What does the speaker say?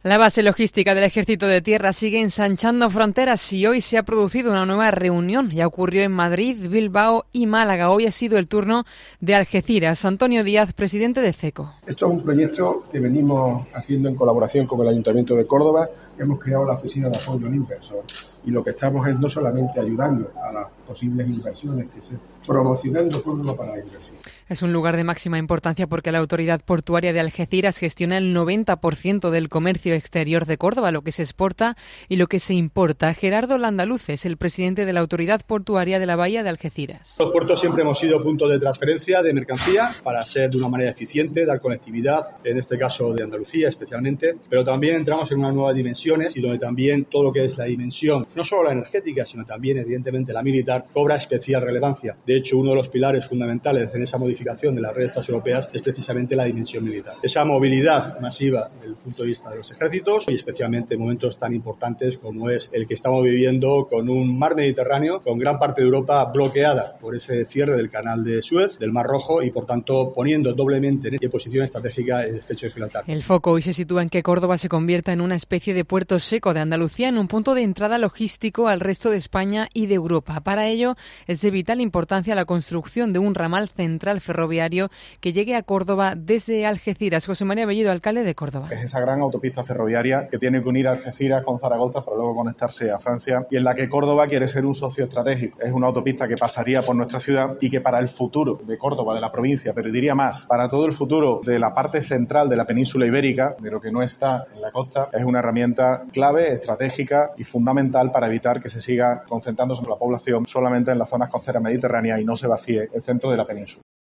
La base logística del Ejército de Tierra sigue ensanchando fronteras y hoy se ha producido una nueva reunión. Ya ocurrió en Madrid, Bilbao y Málaga. Hoy ha sido el turno de Algeciras. Antonio Díaz, presidente de CECO. Esto es un proyecto que venimos haciendo en colaboración con el Ayuntamiento de Córdoba. Hemos creado la Oficina de Apoyo al Inversor y lo que estamos es no solamente ayudando a las posibles inversiones, promocionando Córdoba para la inversión. Es un lugar de máxima importancia porque la Autoridad Portuaria de Algeciras gestiona el 90% del comercio exterior de Córdoba, lo que se exporta y lo que se importa. Gerardo Landaluz es el presidente de la Autoridad Portuaria de la Bahía de Algeciras. Los puertos siempre hemos sido puntos de transferencia de mercancía para ser de una manera eficiente, dar conectividad, en este caso de Andalucía especialmente, pero también entramos en unas nuevas dimensiones y donde también todo lo que es la dimensión, no solo la energética, sino también evidentemente la militar, cobra especial relevancia. De hecho, uno de los pilares fundamentales en esa modificación de las redes transeuropeas es precisamente la dimensión militar. Esa movilidad masiva desde el punto de vista de los ejércitos y especialmente en momentos tan importantes como es el que estamos viviendo con un mar Mediterráneo, con gran parte de Europa bloqueada por ese cierre del canal de Suez, del Mar Rojo y por tanto poniendo doblemente en posición estratégica el estrecho de Gibraltar. El foco hoy se sitúa en que Córdoba se convierta en una especie de puerto seco de Andalucía, en un punto de entrada logístico al resto de España y de Europa. Para ello es de vital importancia la construcción de un ramal central ferroviario que llegue a Córdoba desde Algeciras. José María Bellido, alcalde de Córdoba. Es esa gran autopista ferroviaria que tiene que unir Algeciras con Zaragoza para luego conectarse a Francia y en la que Córdoba quiere ser un socio estratégico. Es una autopista que pasaría por nuestra ciudad y que para el futuro de Córdoba, de la provincia, pero diría más, para todo el futuro de la parte central de la península ibérica, de lo que no está en la costa, es una herramienta clave, estratégica y fundamental para evitar que se siga concentrando sobre la población solamente en las zonas costeras mediterráneas y no se vacíe el centro de la península.